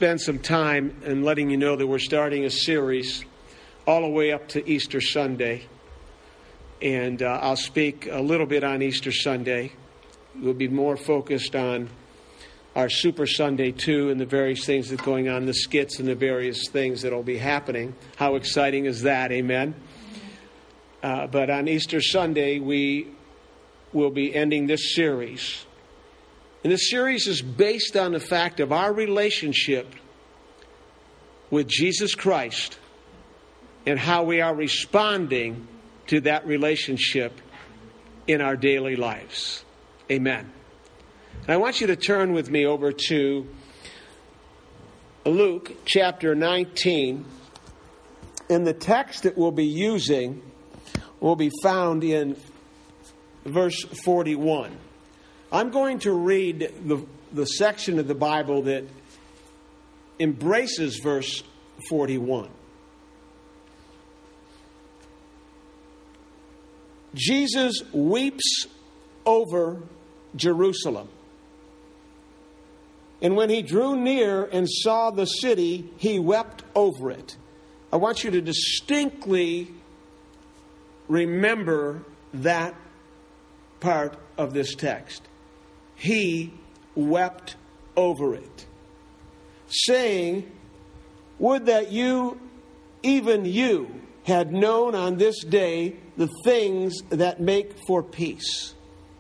spend some time in letting you know that we're starting a series all the way up to Easter Sunday. And I'll speak a little bit on Easter Sunday. We'll be more focused on our Super Sunday too, and the various things that are going on, the skits and the various things that will be happening. How exciting is that? Amen. But on Easter Sunday, we will be ending this series. And this series is based on the fact of our relationship with Jesus Christ and how we are responding to that relationship in our daily lives. Amen. And I want you to turn with me over to Luke chapter 19. And the text that we'll be using will be found in verse 41. I'm going to read the section of the Bible that embraces verse 41. Jesus weeps over Jerusalem. And when he drew near and saw the city, he wept over it. I want you to distinctly remember that part of this text. He wept over it, saying, "Would that you, even you, had known on this day the things that make for peace.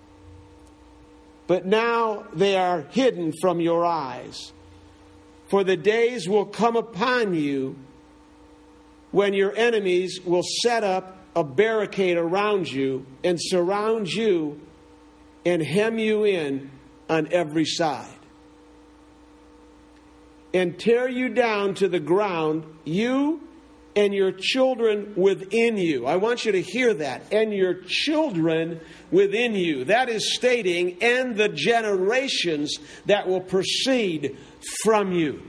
But now they are hidden from your eyes. For the days will come upon you when your enemies will set up a barricade around you and surround you and hem you in on every side, and tear you down to the ground, you and your children within you." I want you to hear that. And your children within you. That is stating, and the generations that will proceed from you.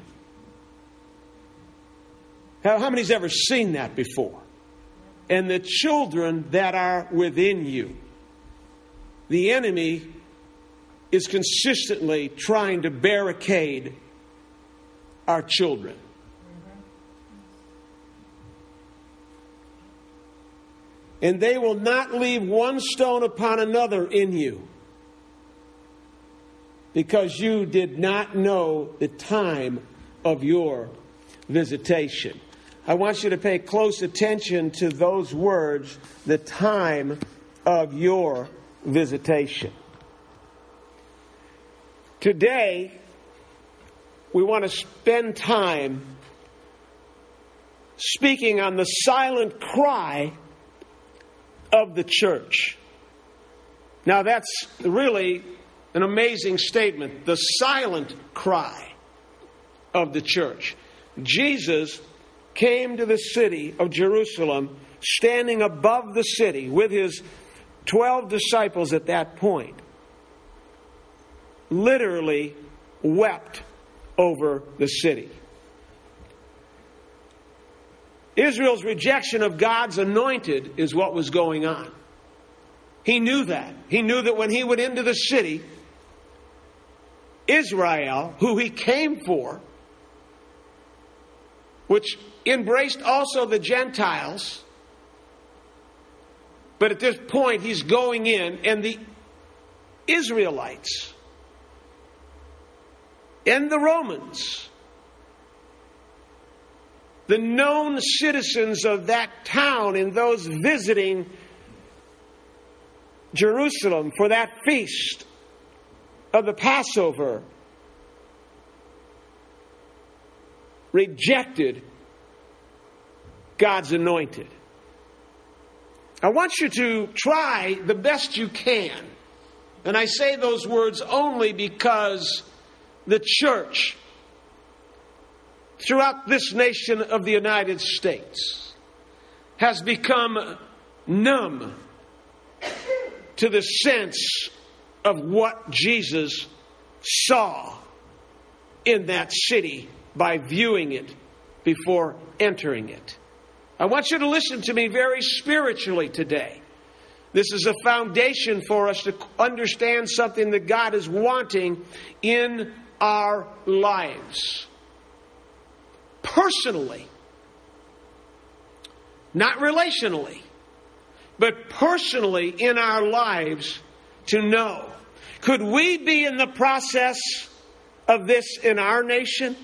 How many's ever seen that before? And the children that are within you. The enemy is consistently trying to barricade our children. And they will not leave one stone upon another in you, because you did not know the time of your visitation. I want you to pay close attention to those words, the time of your visitation. Today, we want to spend time speaking on the silent cry of the church. Now, that's really an amazing statement. The silent cry of the church. Jesus came to the city of Jerusalem, standing above the city with his 12 disciples at that point. Literally wept over the city. Israel's rejection of God's anointed is what was going on. He knew that. He knew that when he went into the city, Israel, who he came for, which embraced also the Gentiles, but at this point he's going in, and the Israelites and the Romans, the known citizens of that town and those visiting Jerusalem for that feast of the Passover, rejected God's anointed. I want you to try the best you can. And I say those words only because the church throughout this nation of the United States has become numb to the sense of what Jesus saw in that city by viewing it before entering it. I want you to listen to me very spiritually today. This is a foundation for us to understand something that God is wanting in our lives. personally, not relationally, but personally in our lives to know. Could we be in the process of this in our nation?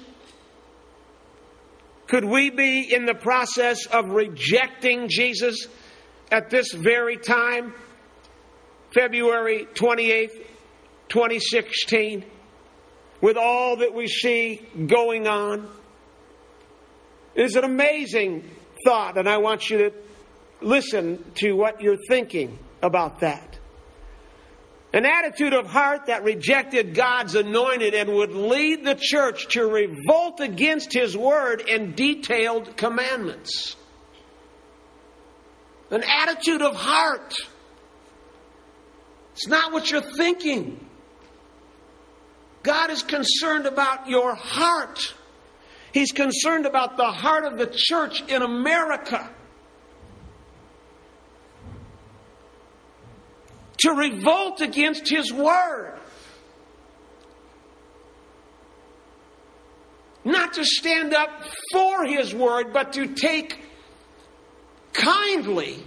Could we be in the process of rejecting Jesus at this very time, February 28th, 2016, with all that we see going on? It is an amazing thought, and I want you to listen to what you're thinking about that. An attitude of heart that rejected God's anointed and would lead the church to revolt against His word and detailed commandments. An attitude of heart. It's not what you're thinking. God is concerned about your heart. He's concerned about the heart of the church in America. To revolt against His word. Not to stand up for His word, but to take kindly,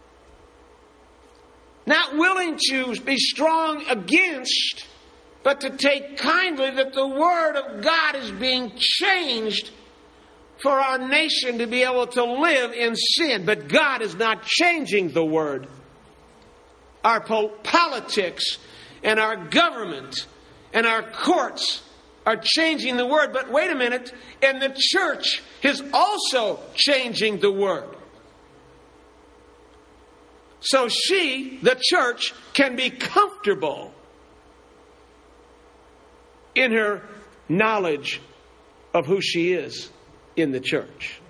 not willing to be strong against, but to take kindly that the word of God is being changed for our nation to be able to live in sin. But God is not changing the word. Our politics and our government and our courts are changing the word. But wait a minute, and the church is also changing the word. So she, the church, can be comfortable in her knowledge of who she is in the church.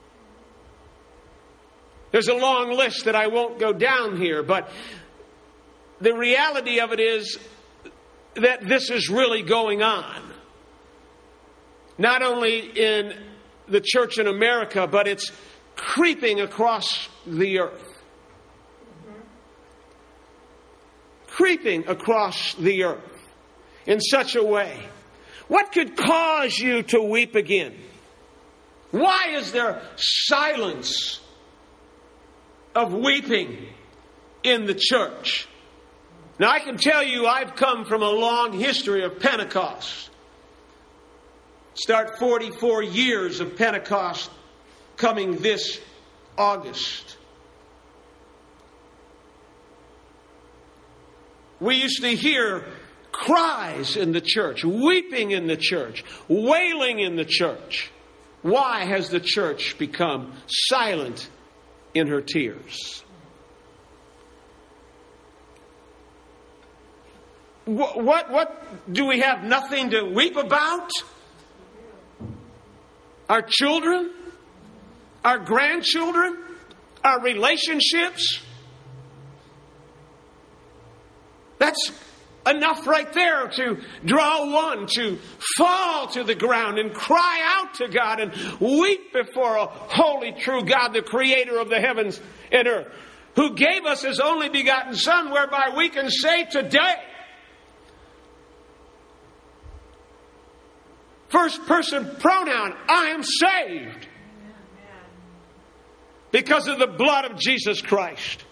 There's a long list that I won't go down here, but the reality of it is that this is really going on. Not only in the church in America, but it's creeping across the earth. Creeping across the earth in such a way. What could cause you to weep again? Why is there silence of weeping in the church? Now, I can tell you I've come from a long history of Pentecost. Start 44 years of Pentecost coming this August. We used to hear cries in the church, weeping in the church, wailing in the church. Why has the church become silent in her tears? What do we have nothing to weep about? Our children? Our grandchildren? Our relationships? That's enough right there to draw one to fall to the ground and cry out to God and weep before a holy, true God, the creator of the heavens and earth, who gave us His only begotten Son, whereby we can say today, first person pronoun, I am saved because of the blood of Jesus Christ.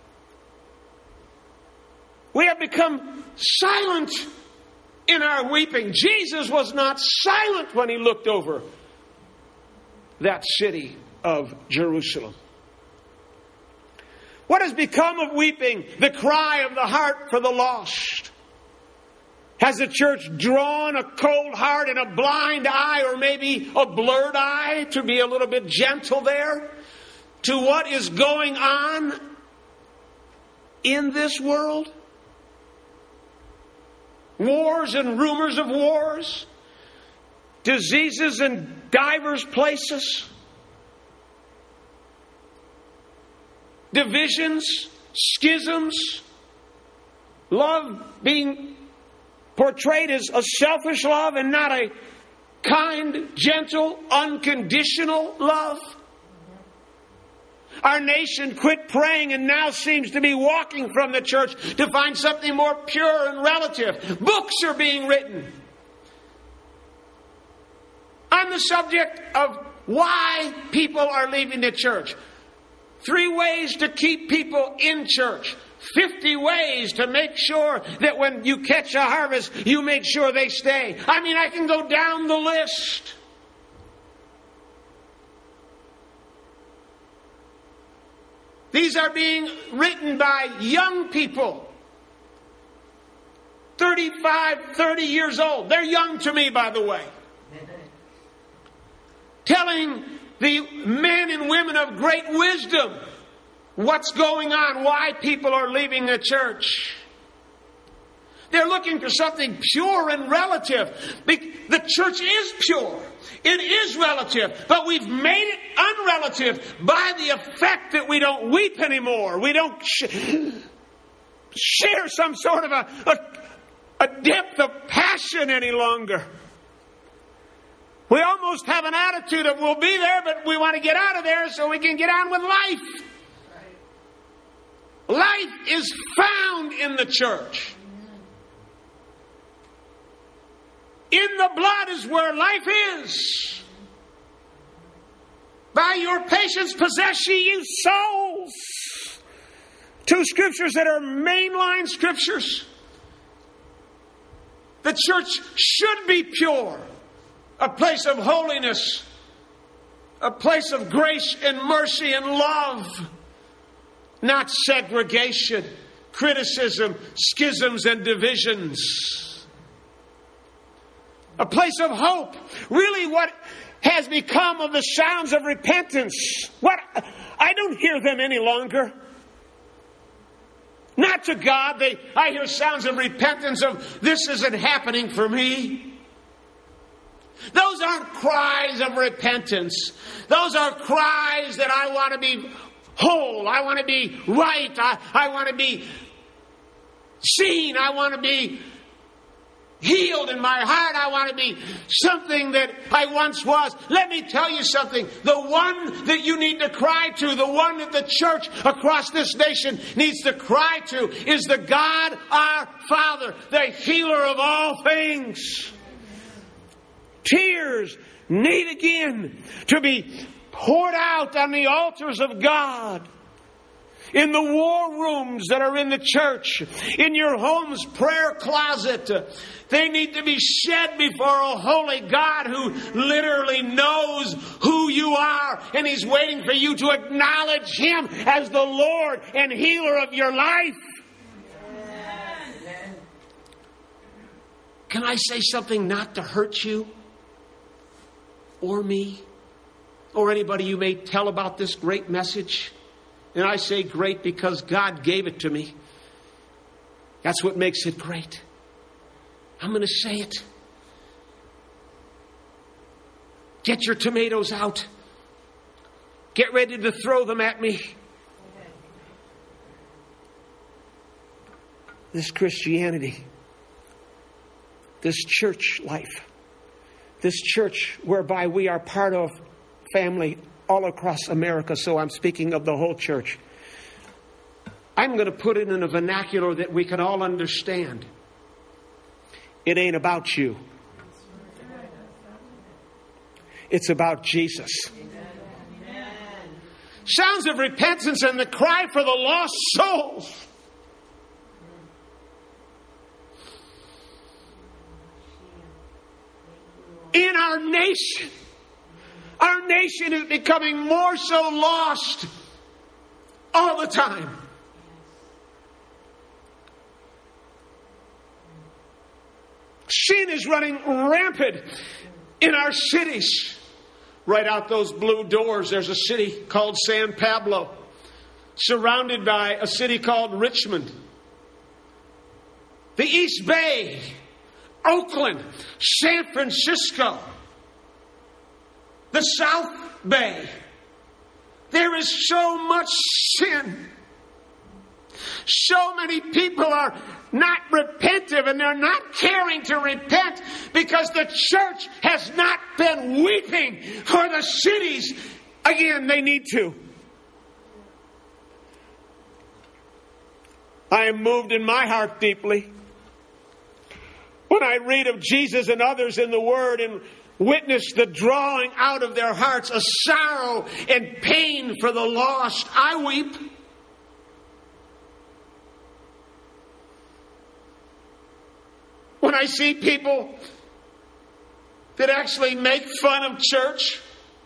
We have become silent in our weeping. Jesus was not silent when He looked over that city of Jerusalem. What has become of weeping? The cry of the heart for the lost. Has the church drawn a cold heart and a blind eye, or maybe a blurred eye, to be a little bit gentle there, to what is going on in this world? Wars and rumors of wars, diseases in divers places, divisions, schisms, love being portrayed as a selfish love and not a kind, gentle, unconditional love. Our nation quit praying and now seems to be walking from the church to find something more pure and relative. Books are being written on the subject of why people are leaving the church. 3 ways to keep people in church. 50 ways to make sure that when you catch a harvest, you make sure they stay. I mean, I can go down the list. These are being written by young people. 35, 30 years old. They're young to me, by the way. Telling the men and women of great wisdom what's going on, why people are leaving the church. They're looking for something pure and relative. The church is pure. It is relative. But we've made it unrelative by the effect that we don't weep anymore. We don't share some sort of a depth of passion any longer. We almost have an attitude of we'll be there, but we want to get out of there so we can get on with life. Life is found in the church. In the blood is where life is. By your patience possess ye souls. 2 scriptures that are mainline scriptures. The church should be pure. A place of holiness. A place of grace and mercy and love. Not segregation, criticism, schisms, and divisions. A place of hope. Really what has become of the sounds of repentance. I don't hear them any longer. Not to God. I hear sounds of repentance of this isn't happening for me. Those aren't cries of repentance. Those are cries that I want to be whole. I want to be right. I want to be seen. I want to be healed in my heart. I want to be something that I once was. Let me tell you something. The one that you need to cry to, the one that the church across this nation needs to cry to is the God our Father, the healer of all things. Tears need again to be poured out on the altars of God. In the war rooms that are in the church. In your home's prayer closet. They need to be shed before a holy God who literally knows who you are. And He's waiting for you to acknowledge Him as the Lord and healer of your life. Can I say something not to hurt you? Or me? Or anybody you may tell about this great message? And I say great because God gave it to me. That's what makes it great. I'm going to say it. Get your tomatoes out. Get ready to throw them at me. This Christianity, this church life, this church whereby we are part of family all across America, so I'm speaking of the whole church. I'm going to put it in a vernacular that we can all understand. It ain't about you. It's about Jesus. Sounds of repentance and the cry for the lost souls. In our nation. Our nation is becoming more so lost all the time. Sin is running rampant in our cities. Right out those blue doors, there's a city called San Pablo, surrounded by a city called Richmond. The East Bay, Oakland, San Francisco. The South Bay. There is so much sin. So many people are not repentive and they're not caring to repent because the church has not been weeping for the cities. Again, they need to. I am moved in my heart deeply when I read of Jesus and others in the Word and witness the drawing out of their hearts, a sorrow and pain for the lost, I weep. When I see people that actually make fun of church,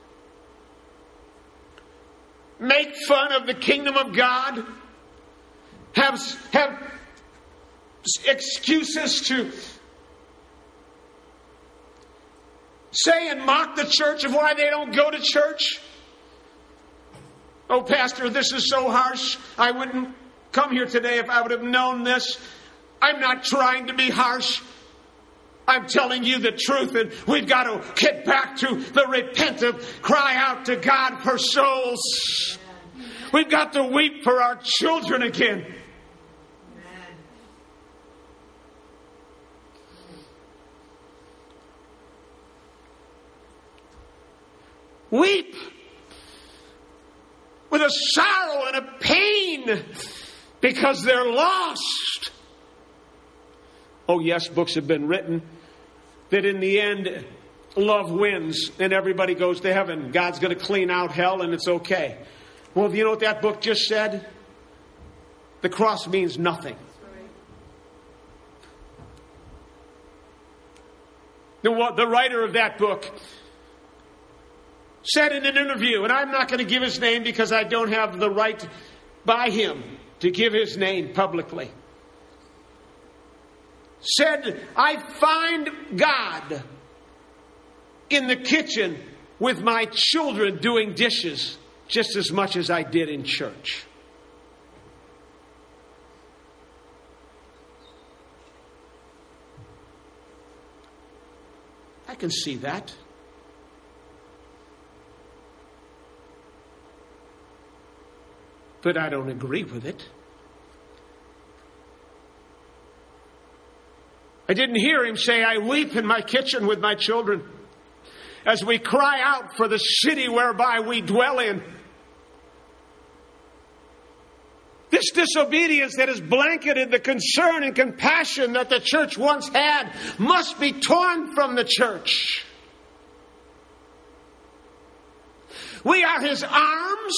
make fun of the kingdom of God, have excuses to say and mock the church of why they don't go to church. Oh, Pastor, this is so harsh. I wouldn't come here today if I would have known this. I'm not trying to be harsh. I'm telling you the truth, and we've got to get back to the repentant, cry out to God for souls. We've got to weep for our children again. Weep with a sorrow and a pain because they're lost. Oh yes, books have been written that in the end, love wins and everybody goes to heaven. God's going to clean out hell and it's okay. Well, do you know what that book just said? The cross means nothing. The writer of that book said in an interview, and I'm not going to give his name because I don't have the right by him to give his name publicly, said, I find God in the kitchen with my children doing dishes just as much as I did in church. I can see that. But I don't agree with it. I didn't hear him say, I weep in my kitchen with my children as we cry out for the city whereby we dwell in. This disobedience that has blanketed the concern and compassion that the church once had must be torn from the church. We are his arms,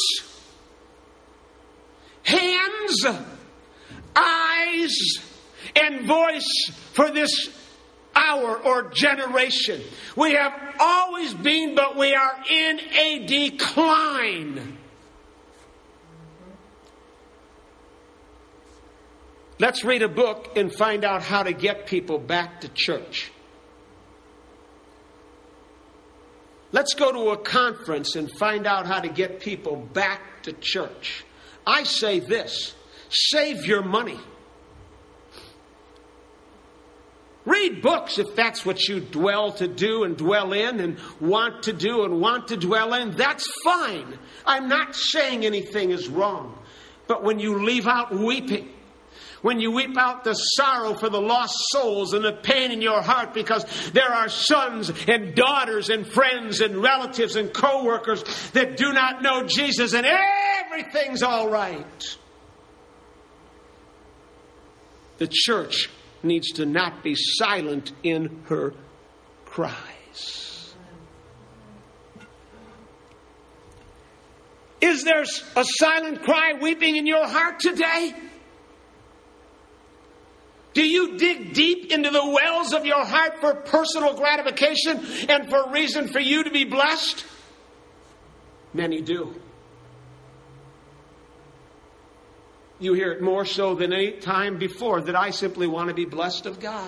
hands, eyes, and voice for this hour or generation. We have always been, but we are in a decline. Let's read a book and find out how to get people back to church. Let's go to a conference and find out how to get people back to church. I say this, save your money. Read books if that's what you dwell to do and dwell in and want to do and want to dwell in. That's fine. I'm not saying anything is wrong. But when you leave out weeping, when you weep out the sorrow for the lost souls and the pain in your heart because there are sons and daughters and friends and relatives and co-workers that do not know Jesus and everything's all right. The church needs to not be silent in her cries. Is there a silent cry weeping in your heart today? Do you dig deep into the wells of your heart for personal gratification and for reason for you to be blessed? Many do. You hear it more so than any time before that I simply want to be blessed of God.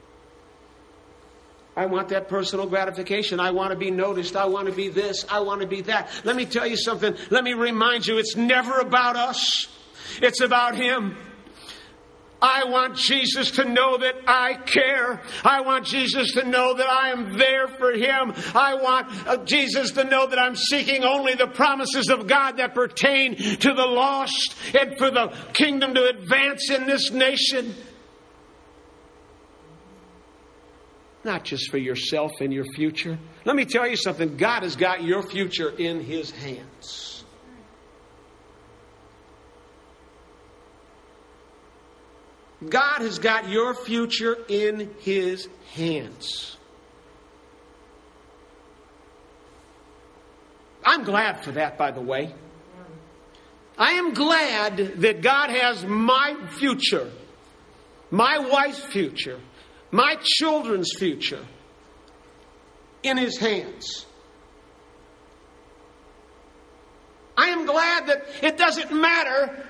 I want that personal gratification. I want to be noticed. I want to be this. I want to be that. Let me tell you something. Let me remind you, it's never about us. It's about Him. I want Jesus to know that I care. I want Jesus to know that I am there for Him. I want Jesus to know that I'm seeking only the promises of God that pertain to the lost and for the kingdom to advance in this nation. Not just for yourself and your future. Let me tell you something. God has got your future in His hands. God has got your future in His hands. I'm glad for that, by the way. I am glad that God has my future, my wife's future, my children's future in His hands. I am glad that it doesn't matter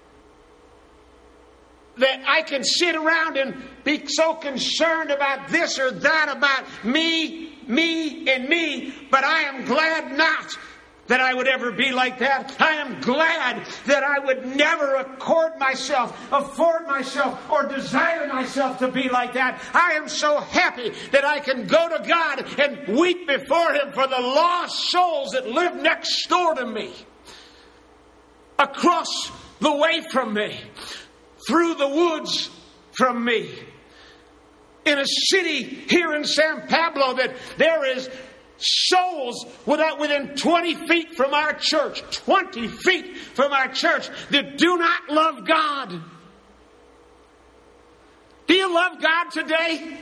that I can sit around and be so concerned about this or that, about me, and me, but I am glad not that I would ever be like that. I am glad that I would never afford myself, or desire myself to be like that. I am so happy that I can go to God and weep before Him for the lost souls that live next door to me, across the way from me, through the woods from me, in a city here in San Pablo that there is souls within 20 feet from our church, 20 feet from our church, that do not love God. Do you love God today?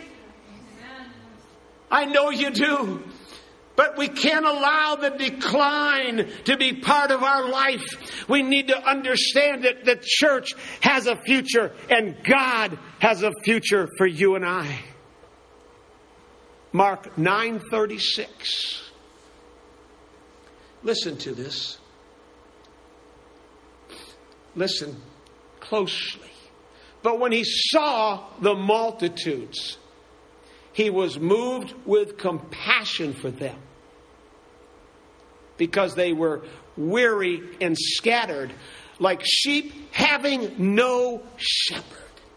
I know you do. But we can't allow the decline to be part of our life. We need to understand that the church has a future and God has a future for you and I. Mark 9:36. Listen to this. Listen closely. But when He saw the multitudes, He was moved with compassion for them, because they were weary and scattered, like sheep having no shepherd.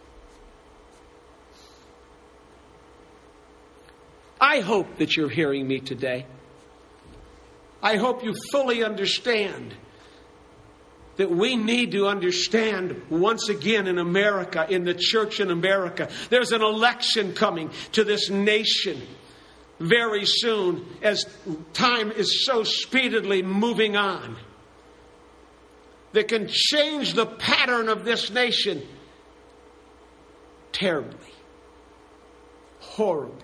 I hope that you're hearing me today. I hope you fully understand that we need to understand once again in America, in the church in America, there's an election coming to this nation very soon, as time is so speedily moving on, that can change the pattern of this nation terribly, horribly.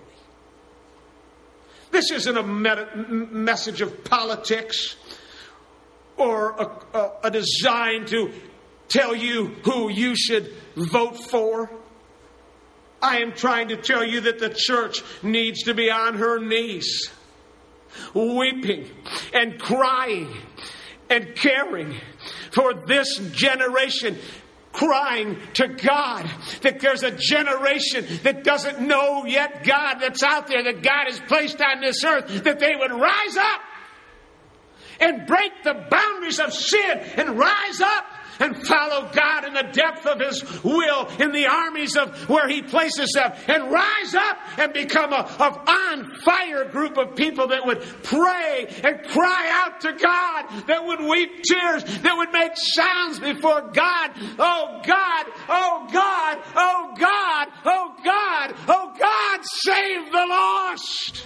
This isn't a message of politics or a design to tell you who you should vote for. I am trying to tell you that the church needs to be on her knees, weeping and crying and caring for this generation, crying to God that there's a generation that doesn't know yet God that's out there, that God has placed on this earth, that they would rise up and break the boundaries of sin and rise up and follow God in the depth of His will, in the armies of where He places them, and rise up and become a on fire group of people that would pray and cry out to God, that would weep tears, that would make sounds before God. Oh God, oh God, oh God, oh God, oh God, save the lost.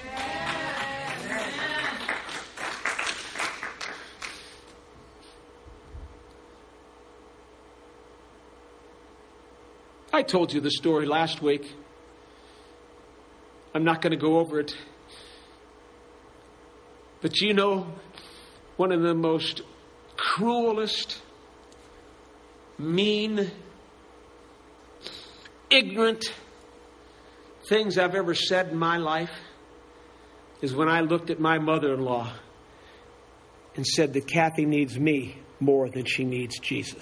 I told you the story last week. I'm not going to go over it. But you know, one of the most cruelest, mean, ignorant things I've ever said in my life is when I looked at my mother-in-law and said that Kathy needs me more than she needs Jesus.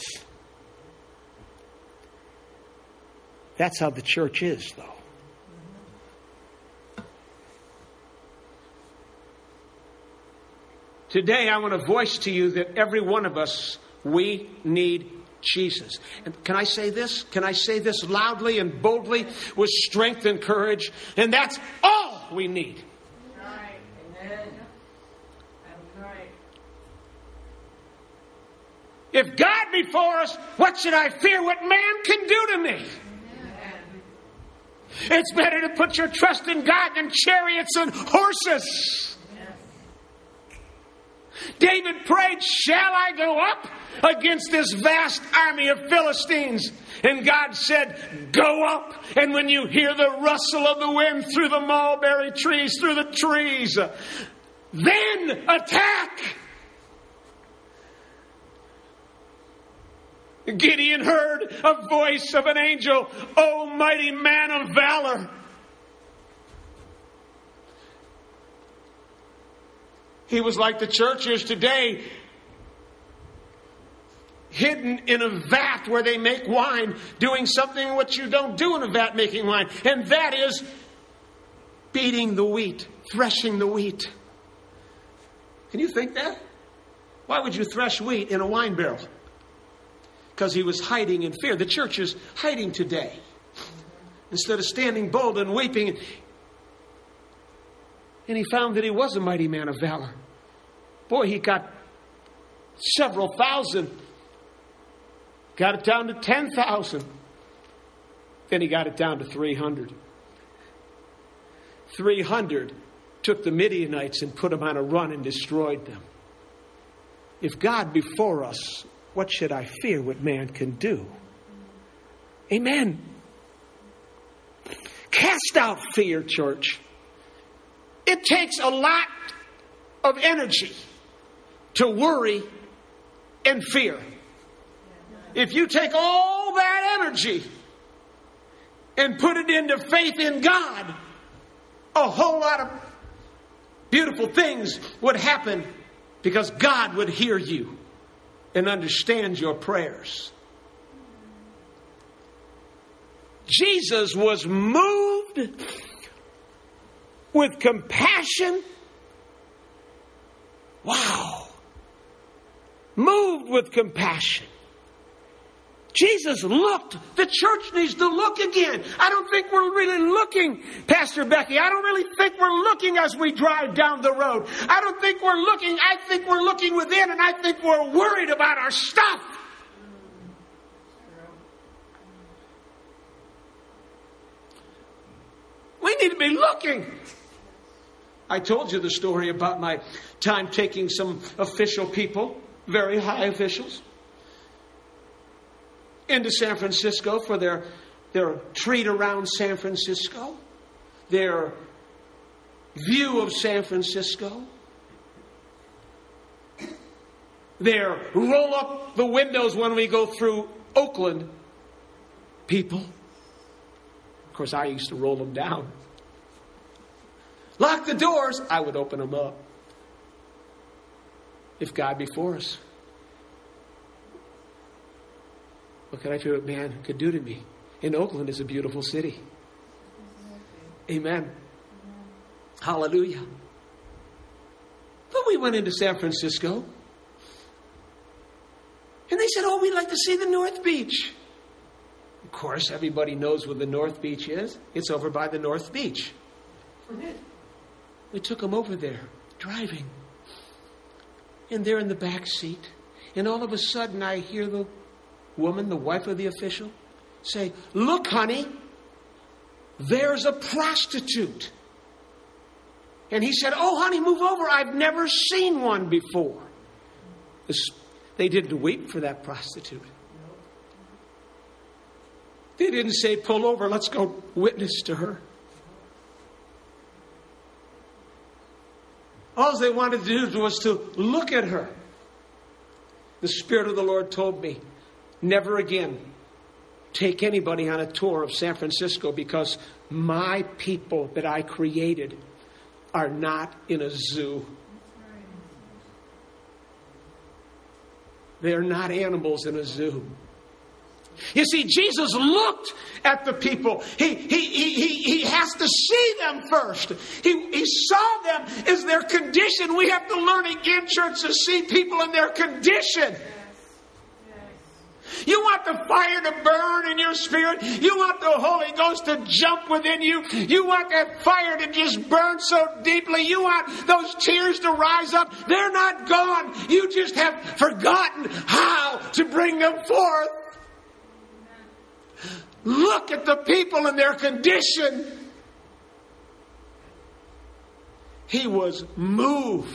That's how the church is, though. Today, I want to voice to you that every one of us, we need Jesus. And can I say this? Can I say this loudly and boldly with strength and courage? And that's all we need. Right. Amen. That's right. If God be for us, what should I fear what man can do to me? It's better to put your trust in God than chariots and horses. David prayed, shall I go up against this vast army of Philistines? And God said, go up. And when you hear the rustle of the wind through the mulberry trees, through the trees, then attack. Gideon heard a voice of an angel, "O mighty man of valor." He was like the church is today, hidden in a vat where they make wine, doing something what you don't do in a vat making wine. And that is beating the wheat, threshing the wheat. Can you think that? Why would you thresh wheat in a wine barrel? Because he was hiding in fear. The church is hiding today. Instead of standing bold and weeping. And he found that he was a mighty man of valor. Boy, he got several thousand. Got it down to 10,000. Then he got it down to 300. 300 took the Midianites and put them on a run and destroyed them. If God be for us, what should I fear what man can do? Amen. Cast out fear, church. It takes a lot of energy to worry and fear. If you take all that energy and put it into faith in God, a whole lot of beautiful things would happen because God would hear you and understand your prayers. Jesus was moved with compassion. Wow. Moved with compassion. Jesus looked. The church needs to look again. I don't think we're really looking, Pastor Becky. I don't really think we're looking as we drive down the road. I don't think we're looking. I think we're looking within, and I think we're worried about our stuff. We need to be looking. I told you the story about my time taking some official people, very high officials, into San Francisco for their treat around San Francisco, their view of San Francisco, their roll up the windows when we go through Oakland people. Of course, I used to roll them down. Lock the doors. I would open them up. If God be for us, what can I feel what man could do to me? And Oakland is a beautiful city. Amen. Hallelujah. But we went into San Francisco. And they said, "Oh, we'd like to see the North Beach." Of course, everybody knows where the North Beach is. It's over by the North Beach. We took them over there, driving. And they're in the back seat. And all of a sudden, I hear the woman, the wife of the official, say, "Look, honey, there's a prostitute." And he said, "Oh, honey, move over. I've never seen one before." They didn't weep for that prostitute. They didn't say, "Pull over, let's go witness to her." All they wanted to do was to look at her. The Spirit of the Lord told me, never again take anybody on a tour of San Francisco, because my people that I created are not in a zoo. They're not animals in a zoo. You see, Jesus looked at the people. He has to see them first. He saw them as their condition. We have to learn again, church, to see people in their condition. You want the fire to burn in your spirit. You want the Holy Ghost to jump within you. You want that fire to just burn so deeply. You want those tears to rise up. They're not gone. You just have forgotten how to bring them forth. Look at the people in their condition. He was moved.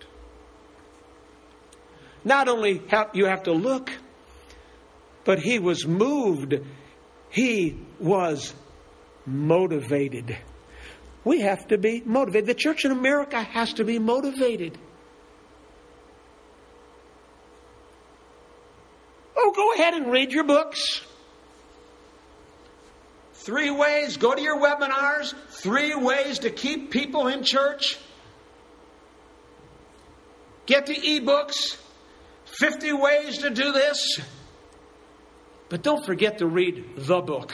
Not only you have to look, but he was moved. He was motivated. We have to be motivated. The church in America has to be motivated. Oh, go ahead and read your books. 3 ways, go to your webinars. 3 ways to keep people in church. Get the ebooks. 50 ways to do this. But don't forget to read the book.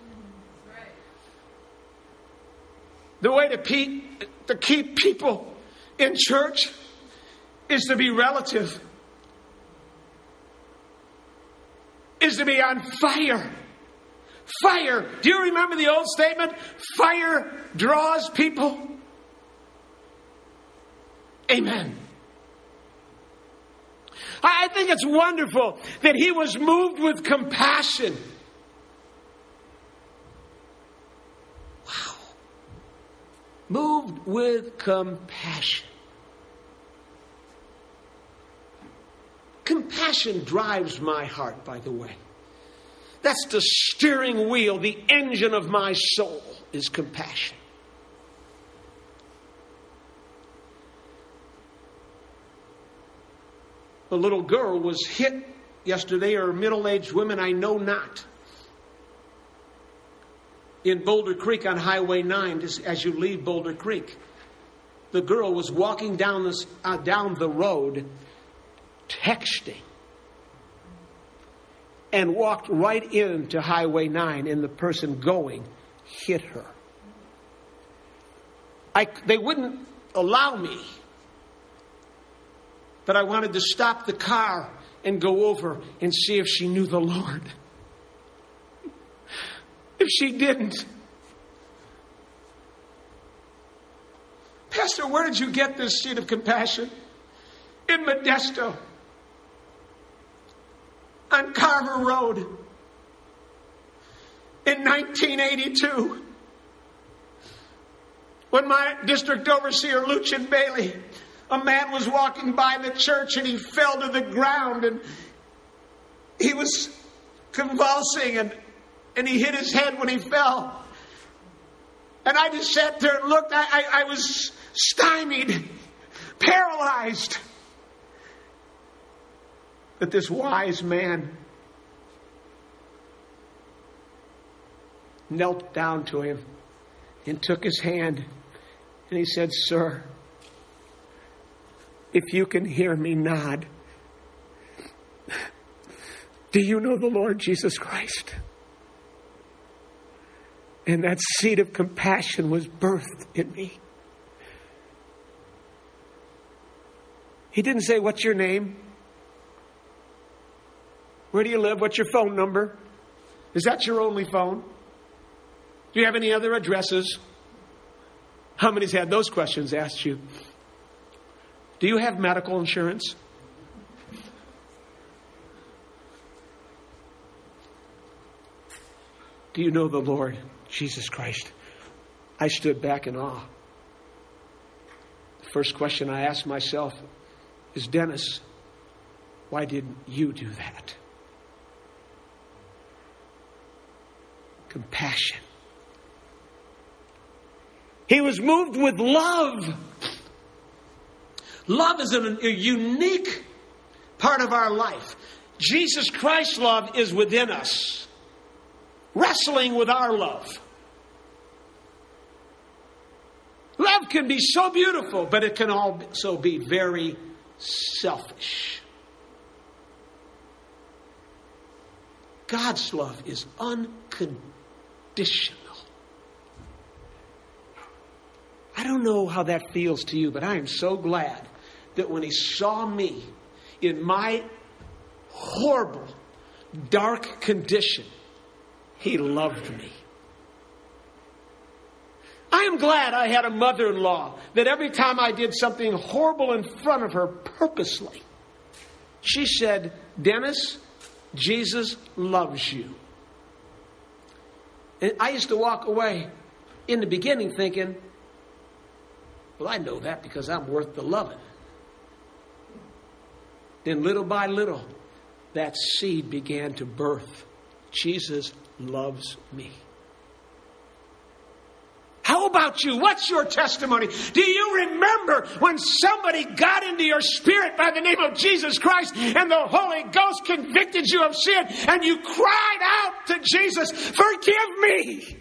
The way to keep people in church is to be relative. Is to be on fire. Fire. Do you remember the old statement? Fire draws people. Amen. I think it's wonderful that he was moved with compassion. Wow. Moved with compassion. Compassion drives my heart, by the way. That's the steering wheel, the engine of my soul is compassion. A little girl was hit yesterday, or middle-aged women, I know not, in Boulder Creek on Highway 9 as you leave Boulder Creek. The girl was walking down the road texting and walked right into Highway 9, and the person going hit her. They wouldn't allow me, but I wanted to stop the car and go over and see if she knew the Lord. If she didn't, Pastor, where did you get this seed of compassion? In Modesto, on Carver Road, in 1982, when my district overseer, Lucian Bailey, a man was walking by the church and he fell to the ground and he was convulsing and he hit his head when he fell. And I just sat there and looked. I was stymied, paralyzed. But this wise man knelt down to him and took his hand and he said, "Sir, if you can hear me, nod. Do you know the Lord Jesus Christ?" And that seed of compassion was birthed in me. He didn't say, "What's your name? Where do you live? What's your phone number? Is that your only phone? Do you have any other addresses?" How many's had those questions asked you? Do you have medical insurance? Do you know the Lord Jesus Christ? I stood back in awe. The first question I asked myself is, "Dennis, why didn't you do that?" Compassion. He was moved with love. Love is a unique part of our life. Jesus Christ's love is within us, wrestling with our love. Love can be so beautiful, but it can also be very selfish. God's love is unconditional. I don't know how that feels to you, but I am so glad that when he saw me in my horrible, dark condition, he loved me. I am glad I had a mother-in-law that every time I did something horrible in front of her purposely, she said, "Dennis, Jesus loves you." And I used to walk away in the beginning thinking, well, I know that because I'm worth the loving. Then little by little, that seed began to birth. Jesus loves me. How about you? What's your testimony? Do you remember when somebody got into your spirit by the name of Jesus Christ and the Holy Ghost convicted you of sin and you cried out to Jesus, forgive me?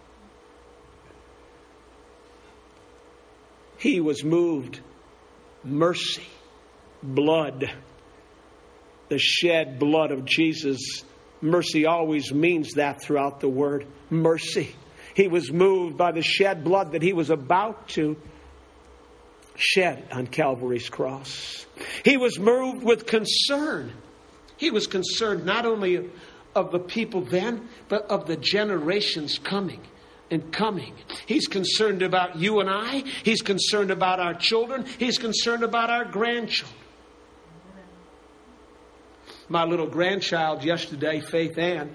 He was moved. Mercy, blood, the shed blood of Jesus. Mercy always means that throughout the word. Mercy. He was moved by the shed blood that he was about to shed on Calvary's cross. He was moved with concern. He was concerned not only of the people then, but of the generations coming and coming. He's concerned about you and I. He's concerned about our children. He's concerned about our grandchildren. My little grandchild yesterday, Faith Ann,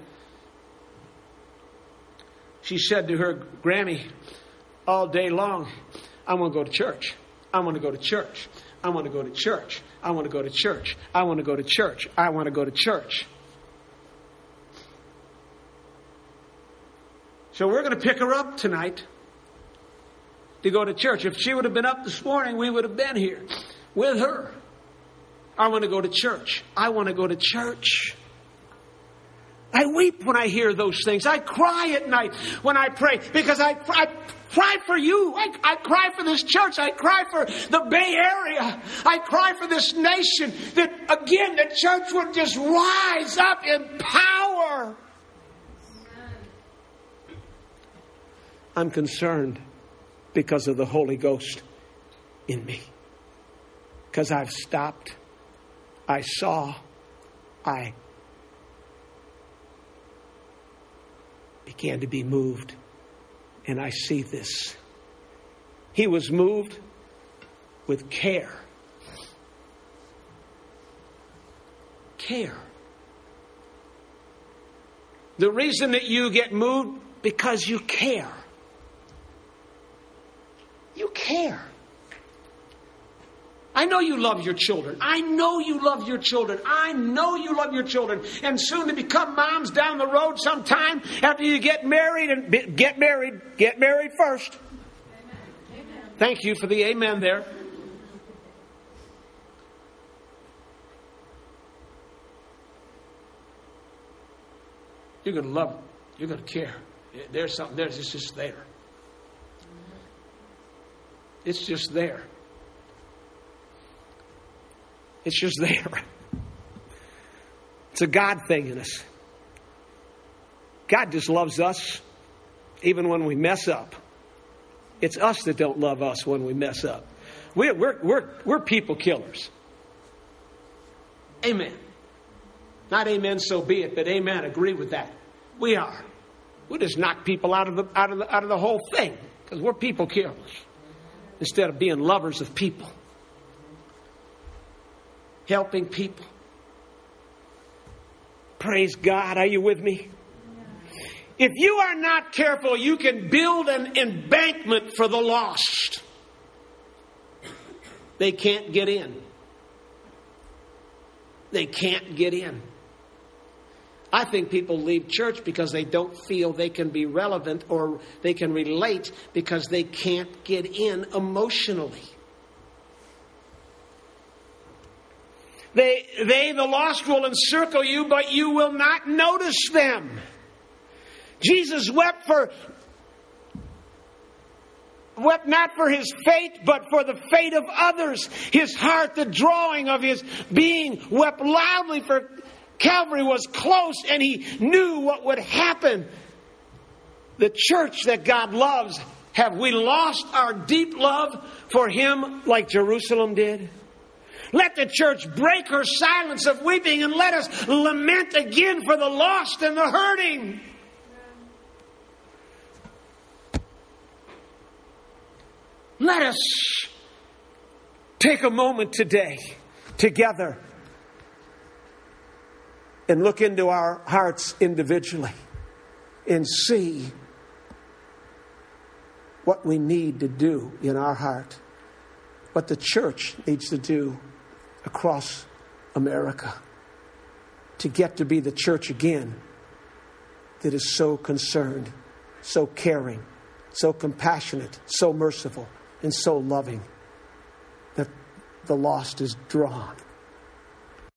she said to her Grammy all day long, I want to go to church. I want to go to church. I want to go to church. I want to go to church. I want to go to church. I want to go to church. So we're going to pick her up tonight to go to church. If she would have been up this morning, we would have been here with her. I want to go to church. I want to go to church. I weep when I hear those things. I cry at night when I pray because I cry for you. I cry for this church. I cry for the Bay Area. I cry for this nation that, again, the church would just rise up in power. I'm concerned because of the Holy Ghost in me. Because I've stopped. I saw. I began to be moved. And I see this. He was moved with care. Care. The reason that you get moved, because you care. You care. I know you love your children. I know you love your children. I know you love your children. And soon to become moms down the road sometime after you get married. And get married first. Amen. Thank you for the amen there. You're going to love them. You're going to care. There's something there. It's just there. It's just there. It's just there. It's a God thing in us. God just loves us even when we mess up. It's us that don't love us when we mess up. We're people killers. Amen. Not amen, so be it, but amen, agree with that. We are. We just knock people out of the whole thing because we're people killers instead of being lovers of people. Helping people. Praise God. Are you with me? If you are not careful, you can build an embankment for the lost. They can't get in. They can't get in. I think people leave church because they don't feel they can be relevant or they can relate because they can't get in emotionally. The lost will encircle you, but you will not notice them. Jesus wept not for his fate, but for the fate of others. His heart, the drawing of his being, wept loudly, for Calvary was close and he knew what would happen. The church that God loves, have we lost our deep love for him like Jerusalem did? Let the church break her silence of weeping and let us lament again for the lost and the hurting. Let us take a moment today together and look into our hearts individually and see what we need to do in our heart, what the church needs to do across America to get to be the church again that is so concerned, so caring, so compassionate, so merciful, and so loving that the lost is drawn